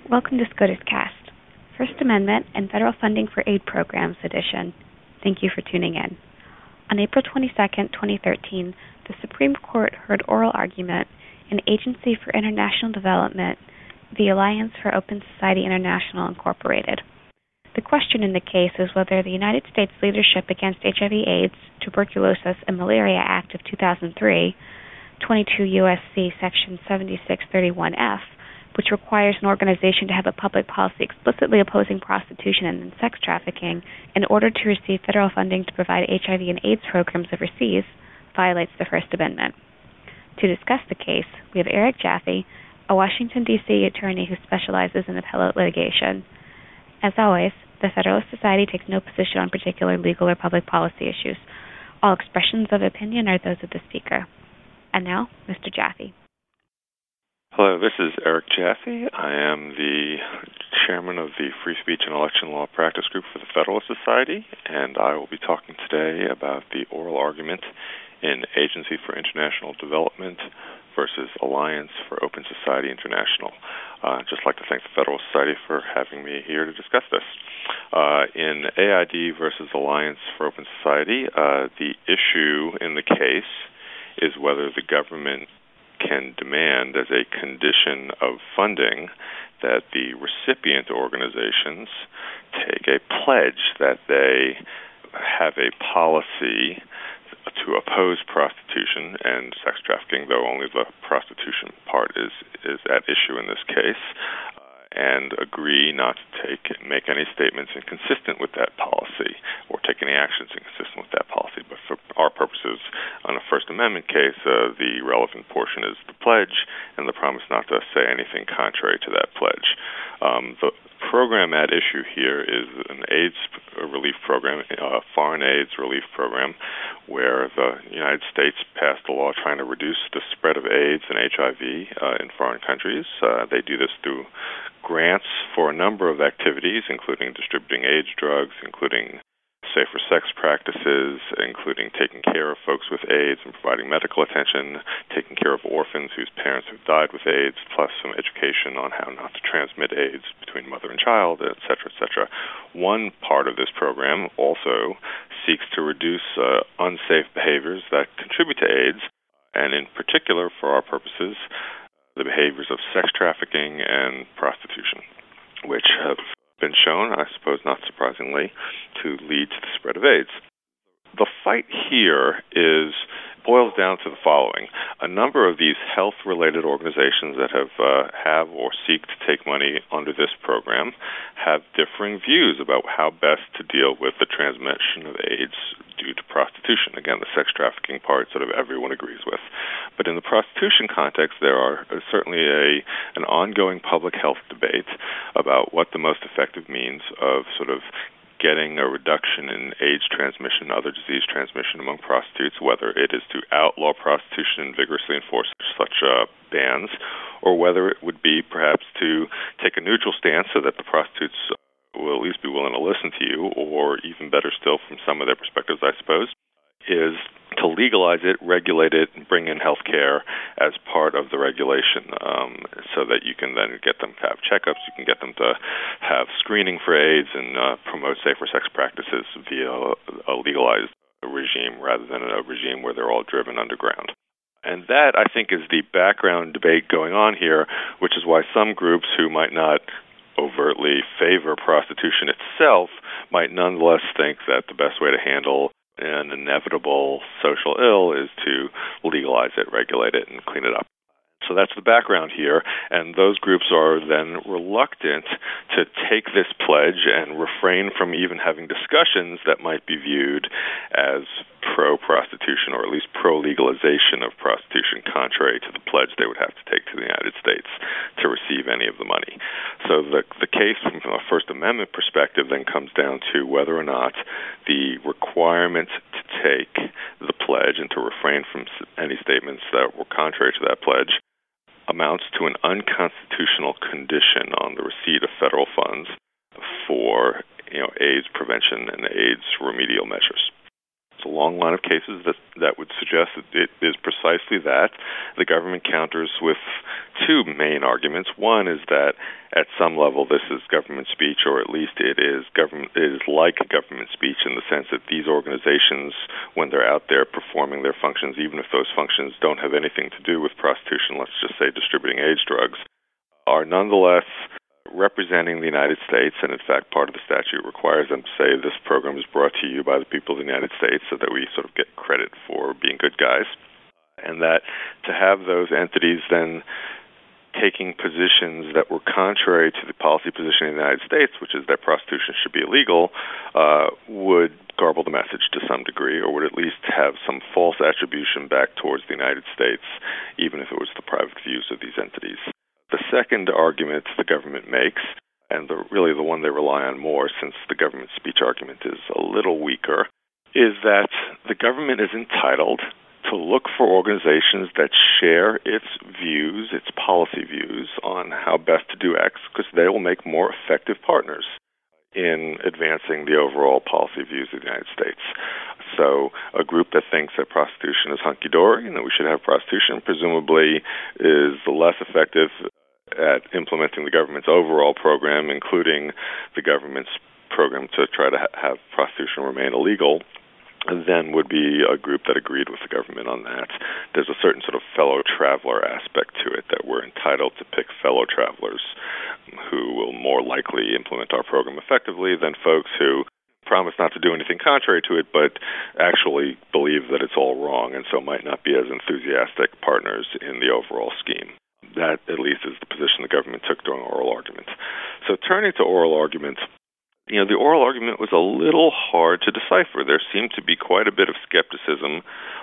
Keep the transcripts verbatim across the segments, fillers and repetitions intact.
Welcome to SCOTUS-Cast, First Amendment and Federal Funding for Aid Programs edition. Thank you for tuning in. On April twenty-second, twenty thirteen, the Supreme Court heard oral argument in Agency for International Development, the Alliance for Open Society International, Incorporated. The question in the case is whether the United States leadership against H I V AIDS, Tuberculosis, and Malaria Act of two thousand three, twenty-two U S C Section seventy-six thirty-one F, which requires an organization to have a public policy explicitly opposing prostitution and sex trafficking in order to receive federal funding to provide H I V and AIDS programs overseas, violates the First Amendment. To discuss the case, we have Eric Jaffe, a Washington, D C attorney who specializes in appellate litigation. As always, the Federalist Society takes no position on particular legal or public policy issues. All expressions of opinion are those of the speaker. And now, Mister Jaffe. Hello, this is Eric Jaffe. I am the chairman of the Free Speech and Election Law Practice Group for the Federalist Society, and I will be talking today about the oral argument in Agency for International Development versus Alliance for Open Society International. Uh, I'd just like to thank the Federalist Society for having me here to discuss this. Uh, in A I D versus Alliance for Open Society, uh, the issue in the case is whether the government can demand as a condition of funding that the recipient organizations take a pledge that they have a policy to oppose prostitution and sex trafficking, though only the prostitution part is, is at issue in this case, uh, and agree not to take make any statements inconsistent with that policy or take any actions inconsistent with that policy. But for our purposes, on a First Amendment case, uh, the relevant portion is the pledge and the promise not to say anything contrary to that pledge. Um, the program at issue here is an AIDS relief program, a foreign AIDS relief program, where the United States passed a law trying to reduce the spread of AIDS and H I V uh, in foreign countries. Uh, they do this through grants for a number of activities, including distributing AIDS drugs, including safer sex practices, including taking care of folks with AIDS and providing medical attention, taking care of orphans whose parents have died with AIDS, plus some education on how not to transmit AIDS between mother and child, et cetera, et cetera. One part of this program also seeks to reduce uh, unsafe behaviors that contribute to AIDS, and in particular, for our purposes, the behaviors of sex trafficking and prostitution, which have been shown, I suppose not surprisingly, to lead to the spread of AIDS. The fight here is boils down to the following. A number of these health-related organizations that have uh, have or seek to take money under this program have differing views about how best to deal with the transmission of AIDS due to prostitution. Again, the sex trafficking part sort of everyone agrees with. But in the prostitution context, there are uh, certainly a an ongoing public health debate about what the most effective means of sort of getting a reduction in AIDS transmission, other disease transmission among prostitutes, whether it is to outlaw prostitution and vigorously enforce such uh, bans, or whether it would be perhaps to take a neutral stance so that the prostitutes will at least be willing to listen to you, or even better still from some of their perspectives, I suppose, is to legalize it, regulate it, and bring in health care as part of the regulation um, so that you can then get them to have checkups, you can get them to have screening for AIDS and uh, promote safer sex practices via a legalized regime rather than a regime where they're all driven underground. And that, I think, is the background debate going on here, which is why some groups who might not overtly favor prostitution itself might nonetheless think that the best way to handle an inevitable social ill is to legalize it, regulate it, and clean it up. So that's the background here, and those groups are then reluctant to take this pledge and refrain from even having discussions that might be viewed as pro-prostitution or at least pro-legalization of prostitution, contrary to the pledge they would have to take to the United States to receive any of the money. So the, the case from a First Amendment perspective then comes down to whether or not the requirement to take the pledge and to refrain from any statements that were contrary to that pledge amounts to an unconstitutional condition on the receipt of federal funds for, you know, AIDS prevention and AIDS remedial measures. a long line of cases that that would suggest that it is precisely that. The government counters with two main arguments. One is that at some level this is government speech, or at least it is government it is like government speech in the sense that these organizations, when they're out there performing their functions, even if those functions don't have anything to do with prostitution, let's just say distributing AIDS drugs, are nonetheless representing the United States, and in fact part of the statute requires them to say this program is brought to you by the people of the United States, so that we sort of get credit for being good guys. And that to have those entities then taking positions that were contrary to the policy position of the United States, which is that prostitution should be illegal, uh, would garble the message to some degree, or would at least have some false attribution back towards the United States, even if it was the private views of these entities. The second argument the government makes, and the, really the one they rely on more since the government speech argument is a little weaker, is that the government is entitled to look for organizations that share its views, its policy views on how best to do X, because they will make more effective partners in advancing the overall policy views of the United States. So a group that thinks that prostitution is hunky-dory and that we should have prostitution presumably is less effective at implementing the government's overall program, including the government's program to try to ha- have prostitution remain illegal, then would be a group that agreed with the government on that. There's a certain sort of fellow traveler aspect to it, that we're entitled to pick fellow travelers who will more likely implement our program effectively than folks who promise not to do anything contrary to it, but actually believe that it's all wrong, and so might not be as enthusiastic partners in the overall scheme. That, at least, is the position the government took during oral argument. So turning to oral argument, you know, the oral argument was a little hard to decipher. There seemed to be quite a bit of skepticism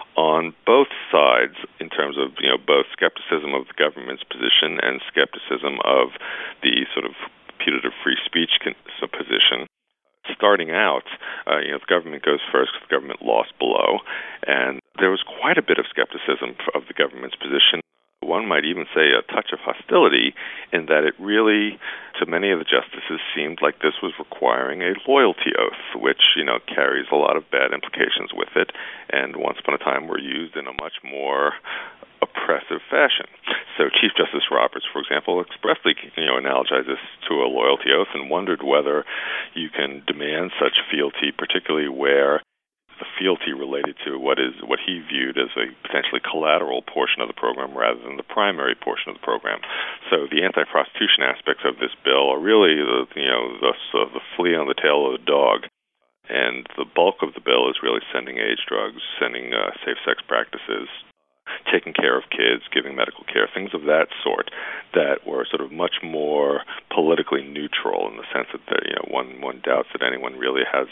on both sides in terms of, you know, both skepticism of the government's position and skepticism of the sort of putative free speech position. Starting out, uh, you know, the government goes first because the government lost below, and there was quite a bit of skepticism of the government's position. One might even say a touch of hostility, in that it really, to many of the justices, seemed like this was requiring a loyalty oath, which, you know, carries a lot of bad implications with it, and once upon a time were used in a much more oppressive fashion. So Chief Justice Roberts, for example, expressly, you know, analogized this to a loyalty oath and wondered whether you can demand such fealty, particularly where the fealty related to what is what he viewed as a potentially collateral portion of the program rather than the primary portion of the program. So the anti-prostitution aspects of this bill are really the, you know, the, uh, the flea on the tail of the dog, and the bulk of the bill is really sending age drugs, sending uh, safe sex practices, taking care of kids, giving medical care, things of that sort that were sort of much more politically neutral in the sense that, you know, one one doubts that anyone really has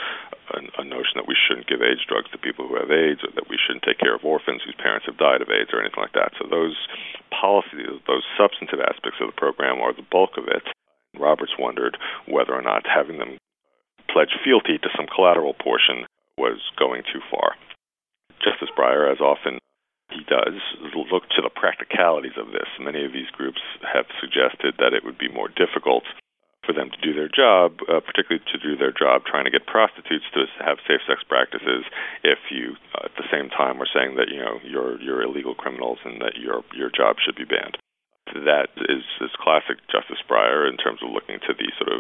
a, a notion that we shouldn't give AIDS drugs to people who have AIDS, or that we shouldn't take care of orphans whose parents have died of AIDS, or anything like that. So those policies, those substantive aspects of the program are the bulk of it. Roberts wondered whether or not having them pledge fealty to some collateral portion was going too far. Justice Breyer, as often he does, look to the practicalities of this. Many of these groups have suggested that it would be more difficult for them to do their job, uh, particularly to do their job trying to get prostitutes to have safe sex practices, if you uh, at the same time are saying that, you know, you're you're illegal criminals and that your your job should be banned. That is, is classic Justice Breyer in terms of looking to the sort of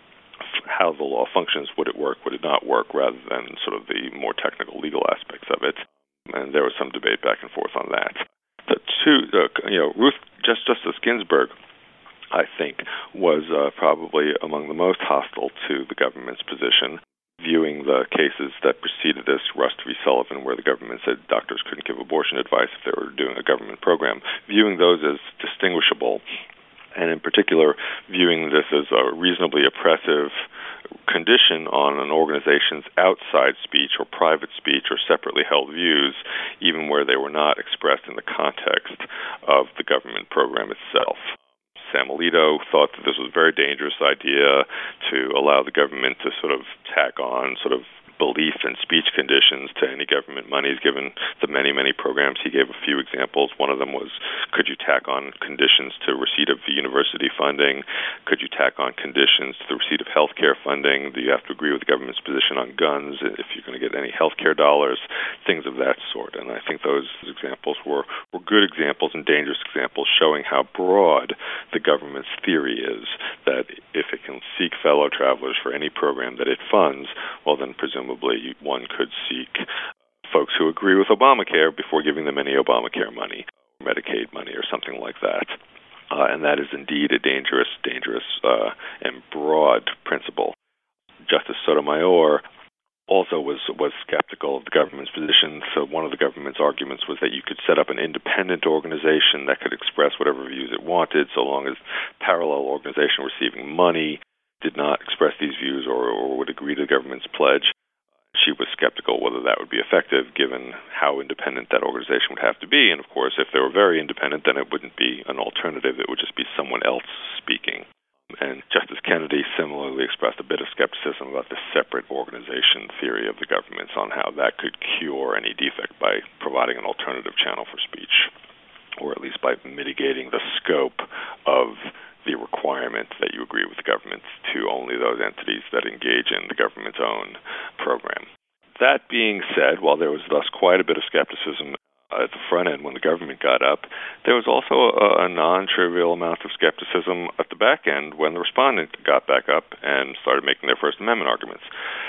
how the law functions. Would it work? Would it not work? Rather than sort of the more technical legal aspects of it. And there was some debate back and forth on that. The two, uh, you know, Ruth just Justice Ginsburg, I think, was uh, probably among the most hostile to the government's position, viewing the cases that preceded this, Rust v. Sullivan, where the government said doctors couldn't give abortion advice if they were doing a government program, viewing those as distinguishable, and in particular viewing this as a reasonably oppressive condition on an organization's outside speech or private speech or separately held views, even where they were not expressed in the context of the government program itself. Sam Alito thought that this was a very dangerous idea to allow the government to sort of tack on sort of belief in speech conditions to any government monies given the many, many programs. He gave a few examples. One of them was, could you tack on conditions to receipt of university funding? Could you tack on conditions to the receipt of health care funding? Do you have to agree with the government's position on guns if you're going to get any health care dollars? Things of that sort. And I think those examples were, were good examples and dangerous examples showing how broad the government's theory is, that if it can seek fellow travelers for any program that it funds, well, then presumably one could seek folks who agree with Obamacare before giving them any Obamacare money, Medicaid money, or something like that. Uh, and that is indeed a dangerous, dangerous uh, and broad principle. Justice Sotomayor also was, was skeptical of the government's position. So one of the government's arguments was that you could set up an independent organization that could express whatever views it wanted, so long as parallel organization receiving money did not express these views or, or would agree to the government's pledge. She was skeptical whether that would be effective given how independent that organization would have to be. And of course, if they were very independent, then it wouldn't be an alternative. It would just be someone else speaking. And Justice Kennedy similarly expressed a bit of skepticism about the separate organization theory of the governments on how that could cure any defect by providing an alternative channel for speech, or at least by mitigating the scope of the requirement that you agree with the government to only those entities that engage in the government's own program. That being said, while there was thus quite a bit of skepticism at the front end when the government got up, there was also a, a non-trivial amount of skepticism at the back end when the respondent got back up and started making their First Amendment arguments.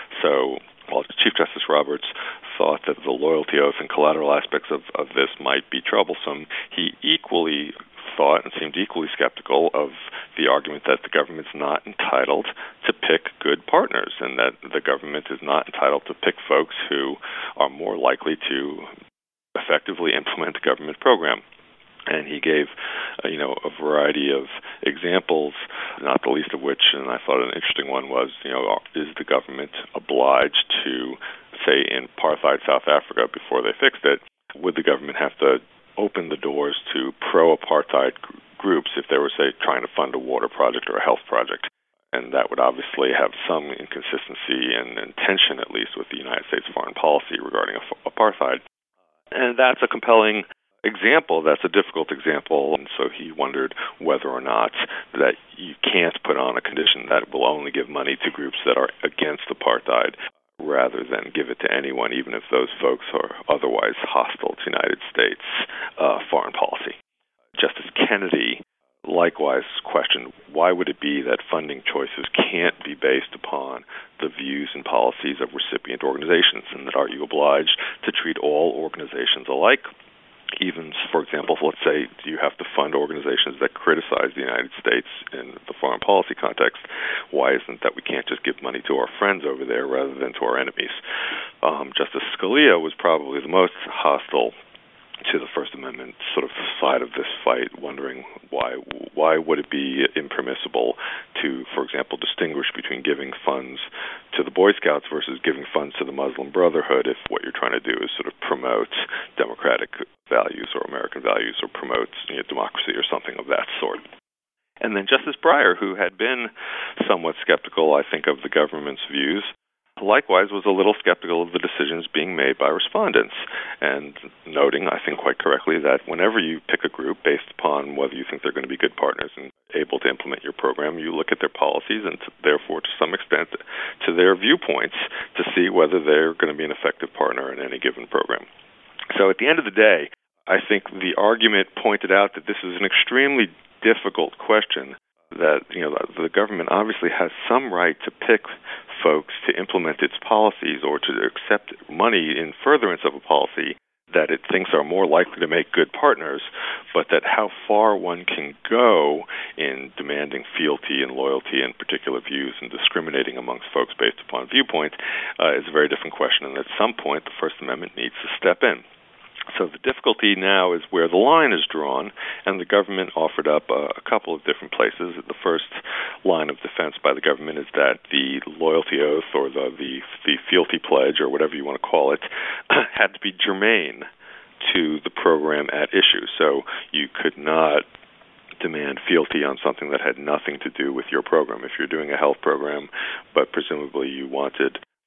So while Chief Justice Roberts thought that the loyalty oath and collateral aspects of, of this might be troublesome, he equally thought and seemed equally skeptical of the argument that the government's not entitled to pick good partners and that the government is not entitled to pick folks who are more likely to effectively implement the government program. And he gave, uh, you know, a variety of examples, not the least of which, and I thought an interesting one was, you know, is the government obliged to, say, in apartheid South Africa before they fixed it, would the government have to open the doors to pro-apartheid gr- groups if they were, say, trying to fund a water project or a health project? And that would obviously have some inconsistency and, and tension, at least, with the United States foreign policy regarding af- apartheid. And that's a compelling example. That's a difficult example. And so he wondered whether or not that you can't put on a condition that will only give money to groups that are against apartheid rather than give it to anyone, even if those folks are otherwise hostile to United States uh, foreign policy. Justice Kennedy likewise questioned, why would it be that funding choices can't be based upon the views and policies of recipient organizations, and that are you obliged to treat all organizations alike? Even, for example, let's say you have to fund organizations that criticize the United States in the foreign policy context. Why isn't that we can't just give money to our friends over there rather than to our enemies? Um, Justice Scalia was probably the most hostile to the First Amendment sort of side of this fight, wondering why why would it be impermissible to, for example, distinguish between giving funds to the Boy Scouts versus giving funds to the Muslim Brotherhood if what you're trying to do is sort of promote democratic values or American values or promote, you know, democracy or something of that sort. And then Justice Breyer, who had been somewhat skeptical, I think, of the government's views, likewise was a little skeptical of the decisions being made by respondents, and noting, I think quite correctly, that whenever you pick a group based upon whether you think they're going to be good partners and able to implement your program, you look at their policies and to, therefore to some extent to their viewpoints to see whether they're going to be an effective partner in any given program. So at the end of the day, I think the argument pointed out that this is an extremely difficult question, that, you know, the government obviously has some right to pick folks to implement its policies or to accept money in furtherance of a policy that it thinks are more likely to make good partners, but that how far one can go in demanding fealty and loyalty and particular views and discriminating amongst folks based upon viewpoint uh, is a very different question, and at some point the First Amendment needs to step in. So the difficulty now is where the line is drawn, and the government offered up a, a couple of different places. The first line of defense by the government is that the loyalty oath or the, the, the fealty pledge or whatever you want to call it had to be germane to the program at issue. So you could not demand fealty on something that had nothing to do with your program. If you're doing a health program, but presumably you wanted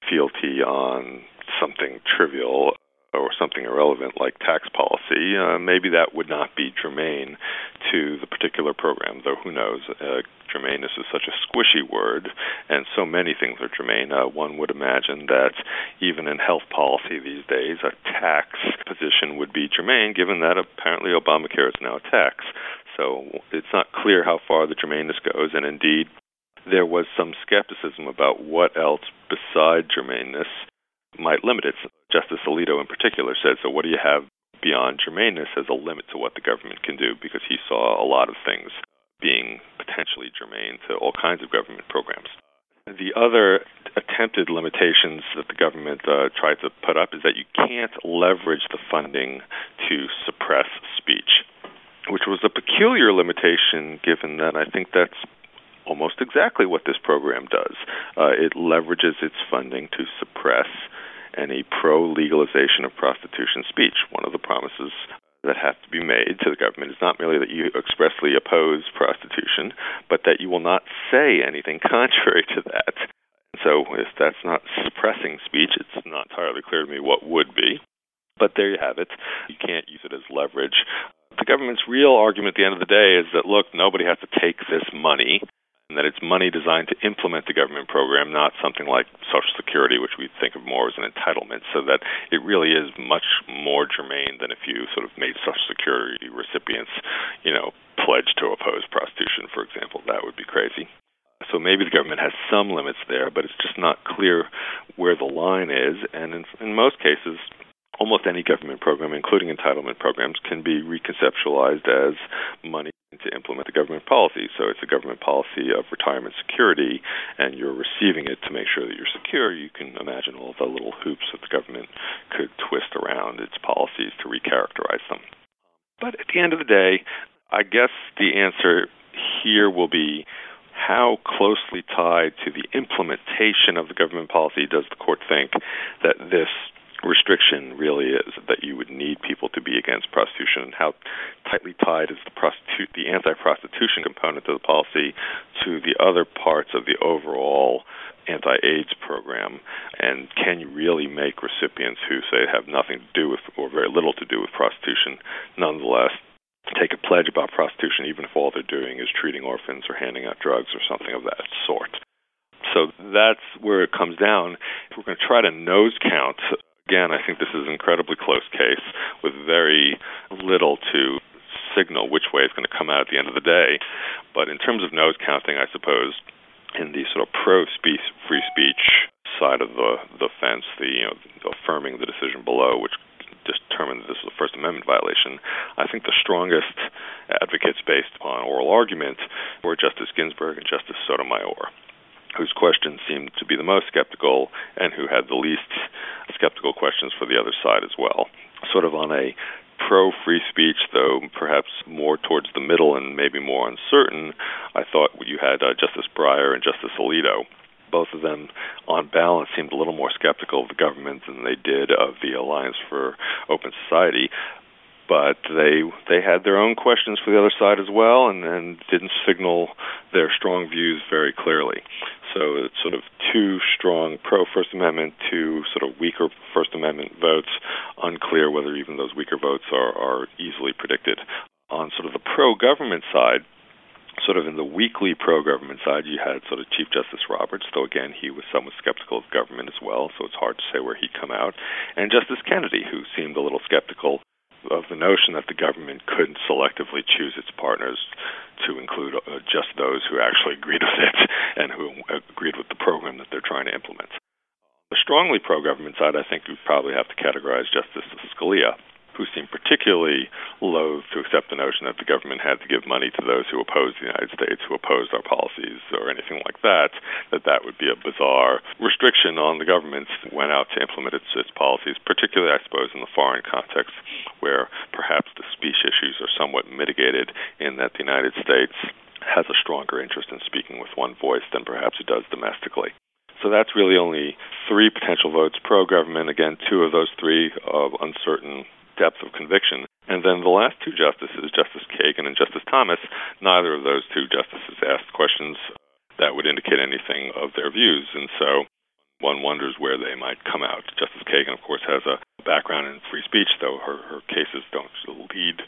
fealty on something trivial or something irrelevant like tax policy, uh, maybe that would not be germane to the particular program, though who knows. Uh, germaneness is such a squishy word, and so many things are germane. Uh, one would imagine that even in health policy these days, a tax position would be germane, given that apparently Obamacare is now a tax. So it's not clear how far the germaneness goes, and indeed there was some skepticism about what else beside germaneness might limit it. Justice Alito in particular said, so what do you have beyond germaneness as a limit to what the government can do? Because he saw a lot of things being potentially germane to all kinds of government programs. The other attempted limitations that the government uh, tried to put up is that you can't leverage the funding to suppress speech, which was a peculiar limitation given that I think that's almost exactly what this program does. Uh, it leverages its funding to suppress any pro-legalization of prostitution speech. One of the promises that have to be made to the government is not merely that you expressly oppose prostitution, but that you will not say anything contrary to that. So if that's not suppressing speech, it's not entirely clear to me what would be. But there you have it. You can't use it as leverage. The government's real argument at the end of the day is that, look, nobody has to take this money, and that it's money designed to implement the government program, not something like Social Security, which we think of more as an entitlement, so that it really is much more germane than if you sort of made Social Security recipients, you know, pledge to oppose prostitution, for example. That would be crazy. So maybe the government has some limits there, but it's just not clear where the line is, and in, in most cases, almost any government program, including entitlement programs, can be reconceptualized as money to implement the government policy. So it's a government policy of retirement security, and you're receiving it to make sure that you're secure. You can imagine all the little hoops that the government could twist around its policies to recharacterize them. But at the end of the day, I guess the answer here will be how closely tied to the implementation of the government policy does the court think that this restriction really is, that you would need people to be against prostitution, and how tightly tied is the prostitu- the anti-prostitution component of the policy to the other parts of the overall anti-AIDS program, and can you really make recipients who say have nothing to do with, or very little to do with prostitution, nonetheless take a pledge about prostitution, even if all they're doing is treating orphans or handing out drugs or something of that sort? So that's where it comes down. If we're going to try to nose count, again, I think this is an incredibly close case with very little to signal which way it's going to come out at the end of the day. But in terms of nose counting, I suppose, in the sort of pro-speech, free speech side of the, the fence, the, you know, affirming the decision below, which determined that this was a First Amendment violation, I think the strongest advocates based upon oral argument were Justice Ginsburg and Justice Sotomayor, whose questions seemed to be the most skeptical and who had the least skeptical questions for the other side as well. Sort of on a pro-free speech, though perhaps more towards the middle and maybe more uncertain, I thought you had uh, Justice Breyer and Justice Alito. Both of them, on balance, seemed a little more skeptical of the government than they did of the Alliance for Open Society. But they they had their own questions for the other side as well, and, and didn't signal their strong views very clearly. So it's sort of two strong pro-First Amendment, two sort of weaker First Amendment votes, unclear whether even those weaker votes are, are easily predicted. On sort of the pro-government side, sort of in the weakly pro-government side, you had sort of Chief Justice Roberts, though again he was somewhat skeptical of government as well, so it's hard to say where he'd come out, and Justice Kennedy, who seemed a little skeptical of the notion that the government couldn't selectively choose its partners to include uh, just those who actually agreed with it and who agreed with the program that they're trying to implement. The strongly pro-government side, I think we probably have to categorize Justice Scalia, who seemed particularly loath to accept the notion that the government had to give money to those who opposed the United States, who opposed our policies or anything like that, that that would be a bizarre restriction on the government went out to implement its, its policies, particularly, I suppose, in the foreign context, where perhaps the speech issues are somewhat mitigated in that the United States has a stronger interest in speaking with one voice than perhaps it does domestically. So that's really only three potential votes pro-government. Again, two of those three of uncertain depth of conviction. And then the last two justices, Justice Kagan and Justice Thomas, neither of those two justices asked questions that would indicate anything of their views. And so one wonders where they might come out. Justice Kagan, of course, has a background in free speech, though her, her cases don't lead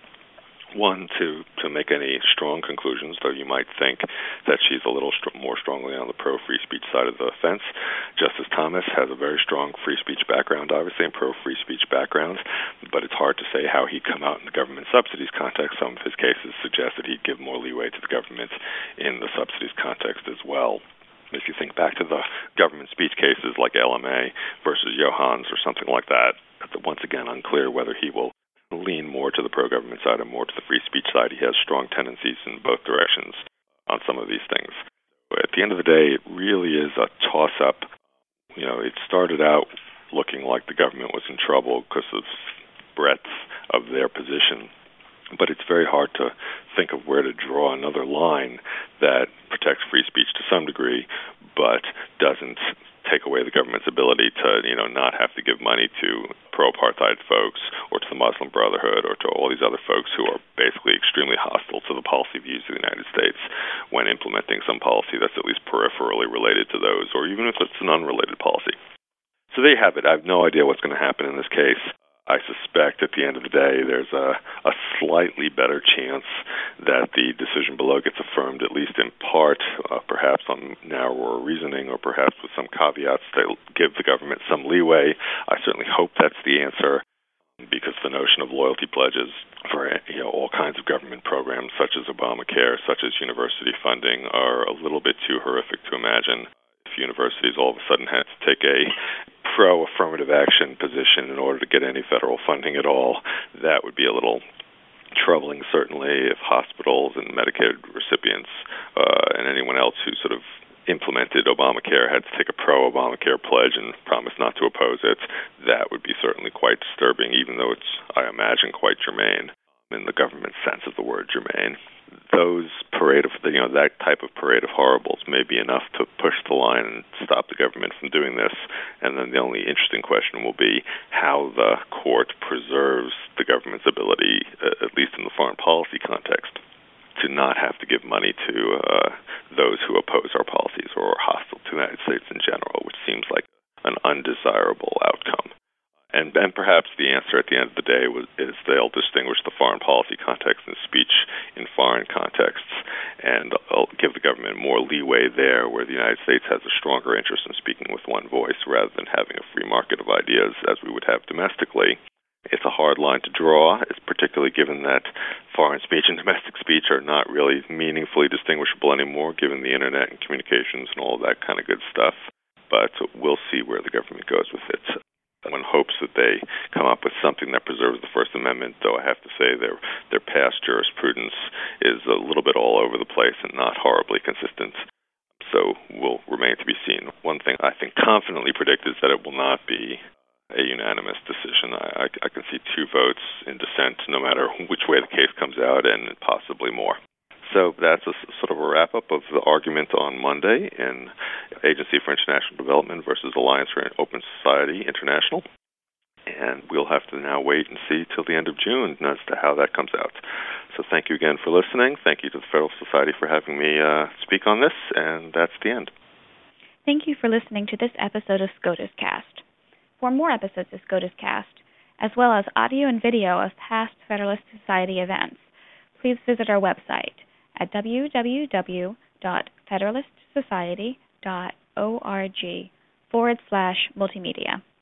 one to, to make any strong conclusions, though you might think that she's a little str- more strongly on the pro-free speech side of the fence. Justice Thomas has a very strong free speech background, obviously, and pro-free speech background, but it's hard to say how he'd come out in the government subsidies context. Some of his cases suggest that he'd give more leeway to the government in the subsidies context as well. If you think back to the government speech cases like L M A versus Johans or something like that, once again, unclear whether he will lean more to the pro-government side or more to the free speech side. He has strong tendencies in both directions on some of these things. But at the end of the day, it really is a toss-up. You know, it started out looking like the government was in trouble because of breadth of their position. But it's very hard to think of where to draw another line that protects free speech to some degree, but doesn't take away the government's ability to, you know, not have to give money to pro-apartheid folks or to the Muslim Brotherhood or to all these other folks who are basically extremely hostile to the policy views of the United States when implementing some policy that's at least peripherally related to those, or even if it's an unrelated policy. So there you have it. I have no idea what's going to happen in this case. I suspect at the end of the day there's a, a slightly better chance that the decision below gets affirmed, at least in part, uh, perhaps on narrower reasoning or perhaps with some caveats that give the government some leeway. I certainly hope that's the answer, because the notion of loyalty pledges for, you know, all kinds of government programs such as Obamacare, such as university funding, are a little bit too horrific to imagine. If universities all of a sudden had to take a pro-affirmative action position in order to get any federal funding at all, that would be a little troubling, certainly, if hospitals and Medicaid recipients uh, and anyone else who sort of implemented Obamacare had to take a pro-Obamacare pledge and promise not to oppose it. That would be certainly quite disturbing, even though it's, I imagine, quite germane in the government sense of the word germane. Those parade of, you know, that type of parade of horribles may be enough to push the line and stop the government from doing this. And then the only interesting question will be how the court preserves the government's ability, uh, at least in the foreign policy context, to not have to give money to uh, those who oppose our policies or are hostile to the United States in general, which seems like an undesirable outcome. And, and perhaps the answer at the end of the day was, is they'll distinguish the foreign policy context and speech in foreign contexts and uh, give the government more leeway there, where the United States has a stronger interest in speaking with one voice rather than having a free market of ideas as we would have domestically. It's a hard line to draw, it's particularly given that foreign speech and domestic speech are not really meaningfully distinguishable anymore, given the internet and communications and all of that kind of good stuff. But we'll see where the government goes with it. One hopes that they come up with something that preserves the First Amendment, though I have to say their their past jurisprudence is a little bit all over the place and not horribly consistent. So will remain to be seen. One thing I think confidently predict is that it will not be a unanimous decision. I, I, I can see two votes in dissent, no matter which way the case comes out, and possibly more. So that's a sort of a wrap-up of the argument on Monday in Agency for International Development versus Alliance for Open Society International. And we'll have to now wait and see till the end of June as to how that comes out. So thank you again for listening. Thank you to the Federalist Society for having me uh, speak on this, and that's the end. Thank you for listening to this episode of SCOTUS Cast. For more episodes of SCOTUS Cast, as well as audio and video of past Federalist Society events, please visit our website at w w w dot federalist society dot org forward slash multimedia.